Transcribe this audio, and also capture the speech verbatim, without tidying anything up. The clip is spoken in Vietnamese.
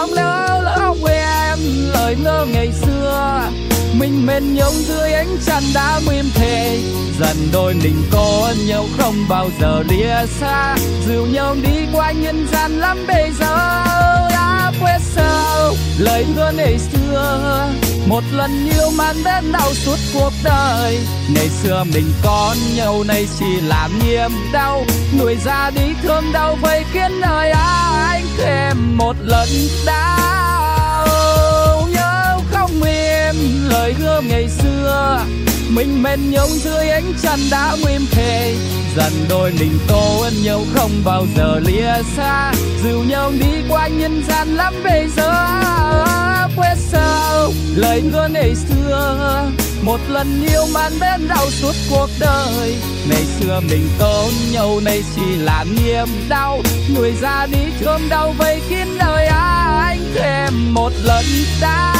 lỡ lỡ quên lời ngơ ngày xưa, mình mến nhau dưới ánh trăng đã mềm thề, dần đôi mình có nhau không bao giờ lìa xa, dìu nhau đi qua nhân gian lắm bây giờ đã quên sao lời hứa ngày xưa, một lần yêu man đến đau suốt cuộc đời. Ngày xưa mình có nhau nay chỉ làm niềm đau, người ra đi thương đau vây khiến đời anh thêm một lần đau. Nhớ không em lời hứa ngày xưa, mình mến nhau dưới ánh trăng đã mềm thề, dần đôi mình có nhau không bao giờ lìa xa, dìu nhau đi qua nhân gian lắm bây giờ quên sao lời hứa ngày xưa, một lần yêu man bên đau suốt cuộc đời. Ngày xưa mình có nhau nay chỉ làm niềm đau, người ra đi thương đau vây kín đời anh thêm một lần đau.